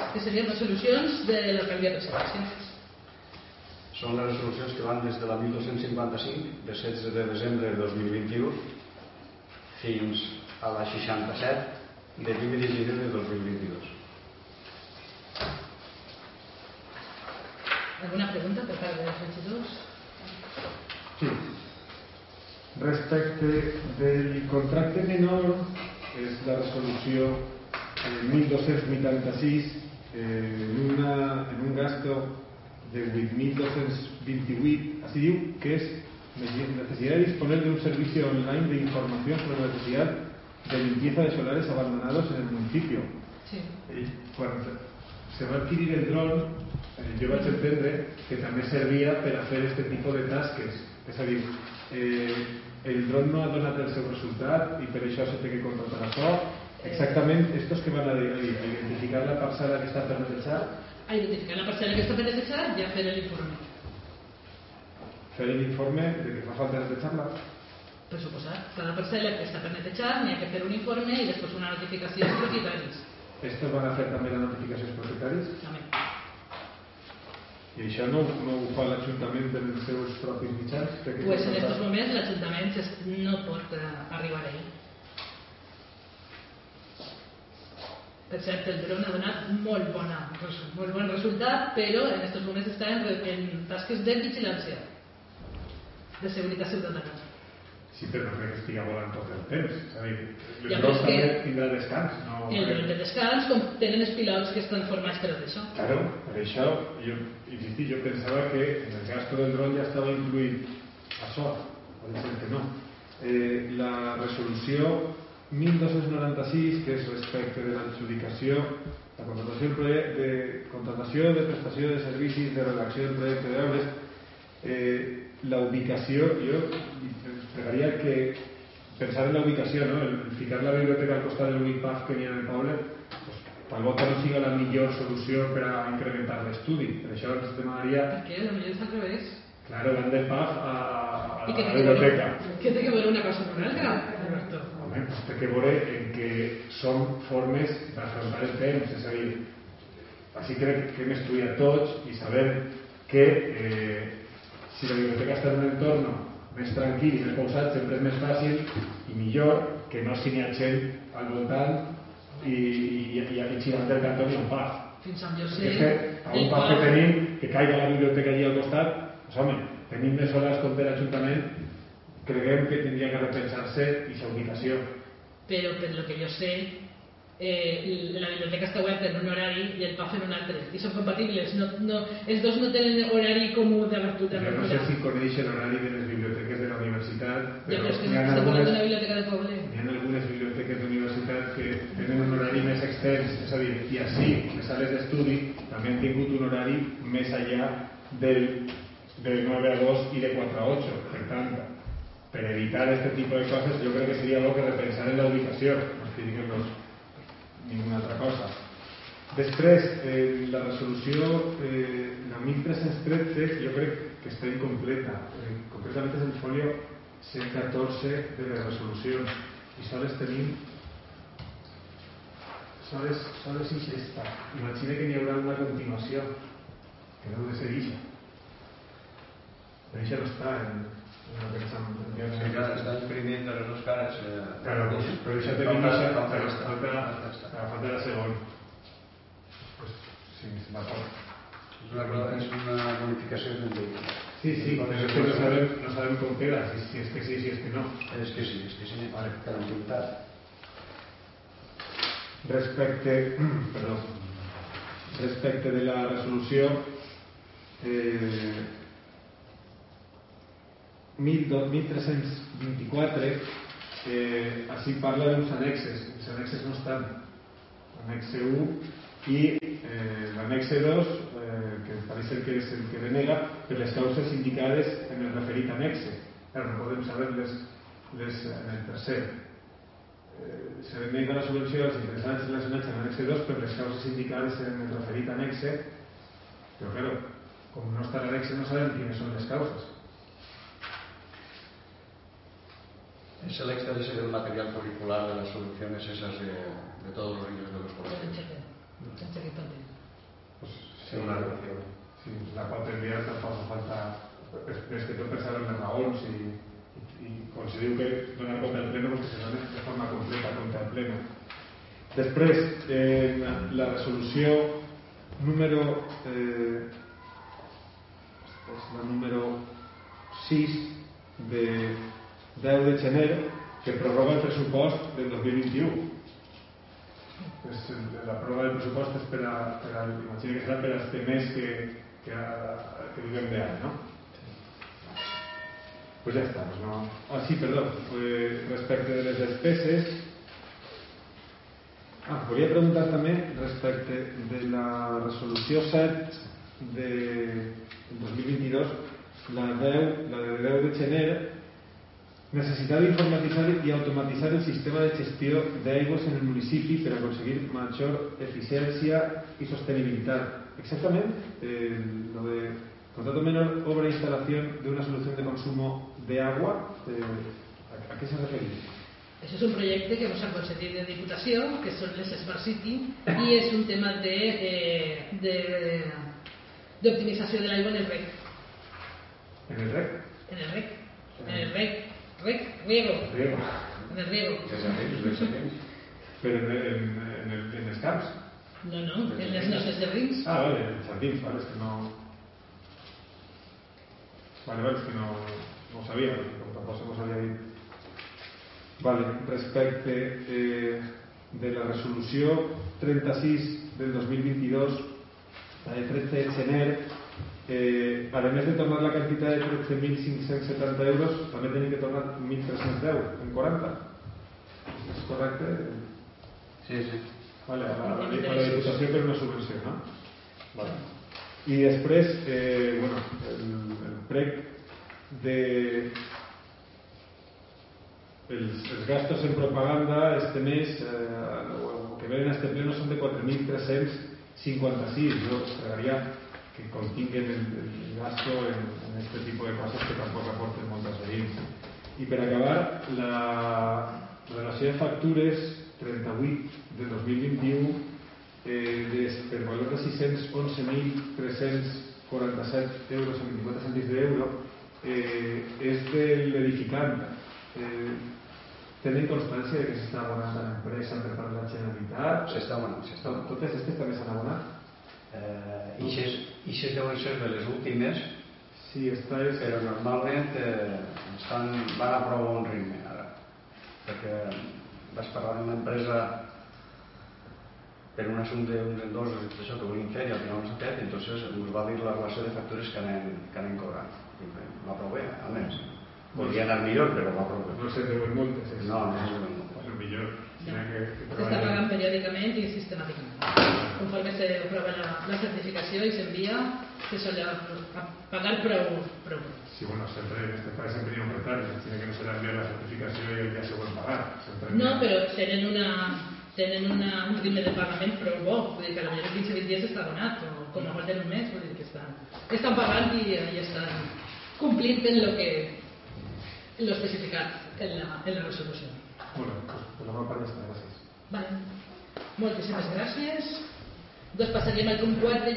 que serien resolucions de l'alcaldia de Sabàcia. Són les resolucions que van des de la 1255, de 16 de desembre de 2021, fins a la 67, de 20 de gener de 2022. Alguna pregunta per part dels regidors? Sí. Respecte del contracte menor, és la resolució 1286 en un gasto de 8.228. Así diu que es necesidad de disponer de un servicio online de información sobre la necesidad de limpieza de solares abandonados en el municipio. Sí. Quan se va adquirir el dron, jo vaig entendre que també servia per a fer aquest tipus de tasques. És a dir, el dron no ha donat el seu resultat i per això se té que contratar això. Exactament, estos que van a identificar la parcel·la que està per netejar. A identificar la parcel·la que està per netejar i a fer l'informe. Fer l'informe de que fa falta netejar-la? Per suposat, cada parcel·la que està per netejar n'hi ha que fer un informe i després una notificació als propietaris. Estos van a fer també la notificació als propietaris? També. I això no ho fa l'Ajuntament dels seus propis mitjans? Pues en aquests moments l'Ajuntament no pot arribar a ell. Per cert, el dron ha donat molt bon resultat, però en aquests moments està en tasques de vigilància, de seguretat ciutadana. Sí, però no crec que estigui volant tot el temps. És a dir, el dron també tindrà descans. El dron de descans, com tenen els pilots que estan formats per a això. Claro, per això, jo pensava que en el gasto del dron ja estava incluït això. Pot ser que no. La resolució 1296, que és respecte de l'adjudicació, la contratació de prestació de servicis, de redacció del projecte d'obres, la ubicació, jo pregaria que pensar en la ubicació, no? El ficar la biblioteca al costat de l'únic PAF que n'hi ha en el poble, pues, tal volta no sigui la millor solució per a incrementar l'estudi. Per això ens demanaria... Per què? Potser és al revés. Claro, van del PAF a la biblioteca. Què té que veure una cosa amb una altra? Home, pues té que veure en que són formes d'afrontar el temps. És a dir, així crec que hem estudiat tots i sabem que si la biblioteca està en un entorn més tranquil i més pausat, sempre és més fàcil i millor que no si n'hi ha gent al voltant i girant del cantó ni un PAF. Fins on jo sé... A un PAF que tenim, que caiga la biblioteca allí al costat, doncs home, tenim més hores com per l'Ajuntament, creguem que tindria que repensar-se aquesta ubicació. Però per lo que jo sé, la biblioteca està oberta en un horari i el PAF en un altre, i són compatibles. Els dos no tenen horari comú d'obertura. Jo no sé si coneix l'horari de les biblioteques de la universitat, però n'hi ha algunes biblioteques d'universitat que tenen un horari més extens, és a dir, i així les sales d'estudi també han tingut un horari més allà de 9 a 2 i de 4 a 8. Per tant, per evitar aquest tipus de coses, jo crec que seria bo que repensar en la ubicació, no estic dient ninguna altra cosa. Després, la resolució, la 1313, jo crec que està incompleta. Concretament és el folio 114 de les resolucions. I sols tenim... Sols és esta. Imagina que n'hi haurà una continuació, que no de ser ixa. Però ixa no està en... Està imprimint de les dues cares. Claro, però això tenim falta la segon. Sí, d'acord. És una bonificació del vehicule. Sí, però és que no sabem com queda, si és que sí, si és que no. És que sí, per antiguitat. Respecte de la resolució 1324, així parla d'uns annexes. Els annexes no estan. L'annexe 1 i l'annexe 2, que pareix que és el que denega per les causes indicades en el referit annexe. Però no podem saber en el tercer. Se denega la subvenció als interessats relacionats amb l'annexe 2 per les causes indicades en el referit annexe, però claro, com no està l'annexe no sabem quines són les causes. Es el extra de ser el material curricular de las soluciones esas de todos los niños de los colegios. Sí, la pot enviar, tampoc fa falta és que tot per saber les raons i quan se diu que donar compte al pleno, que se dona de forma completa compte al pleno. Després, la resolució número la número 6 de 10 de gener, que prorroga el pressupost del 2021. La pròrroga del pressupost és imagino que serà per este mes que vivim d'any, no? Pues ja està, no? Sí, perdó, respecte de les despeses, volia preguntar també respecte de la resolució 7 del 2022, la de 10 de gener, necessitat d'informatitzar i automatitzar el sistema de gestió d'aigües en el municipi per aconseguir major eficiència i sostenibilitat. Exactament, lo de contrato menor obra e instalación de una solución de consumo de agua, ¿a qué se refiere? Eso es un proyecto que hemos concedido de Diputación, que son les Smart City, y es un tema de optimización del agua en el REC. ¿En el REC? En el REC. En el REC. Riego. En el riego. Pero en els camps? No, en les nostres jardins. Vale, en els jardins, vale, és que no... Vale, és que no ho sabia, com tampoc se mos havia dit. Vale, respecte de la resolució 36 del 2022, la de 13 de gener, a més de tornar la quantitat de 13.570 euros, també tenim que tornar 1.310 en 40. És correcte? Sí. Vale, a la Diputació per una subvenció, no? Vale. I després, el prec de els gastos en propaganda este mes, que venen a este pleno, són de 4.356. Jo esperaria que continguen el gasto en este tipo de cosas que tampoc aporten moltes veïns. I per acabar, la relació de factures 38 de 2021 per valor de 611.347 euros en 24 cèntims d'euro és de l'edificant. Tenen constància que s'està abonant a l'empresa per part de la Generalitat? S'està abonant. Totes aquestes també s'han abonat? Ixes deuen ser de les últimes, sí, però normalment van a prou bon ritme ara, perquè vaig parlar amb una empresa per un assumpte d'uns endossos d'això que volien fer i al final no s'ha fet, entonces us va dir la relació de factures que anem cobrant. Va prou bé, almenys. Podria anar millor, però va prou bé. No se deuen moltes. No se deuen moltes. És el millor. S'està pagant periòdicament i sistemàticament. Conforme se aprova la certificació i s'envia, se sol pagar prou. Sí, bueno, sempre, en este país sempre hi ha un retard, tiene que no se le envia la certificació i el dia següent pagar. No, però tenen un ritme de pagament prou bo, vull dir que potser 15-20 dies està donat, o com a falta d'un mes, vull dir que estan pagant i estan complint en lo especificat en la resolució. Bueno, pues la part està, gràcies. Vale. Moltíssimes gràcies. Doncs passaríem al punt 4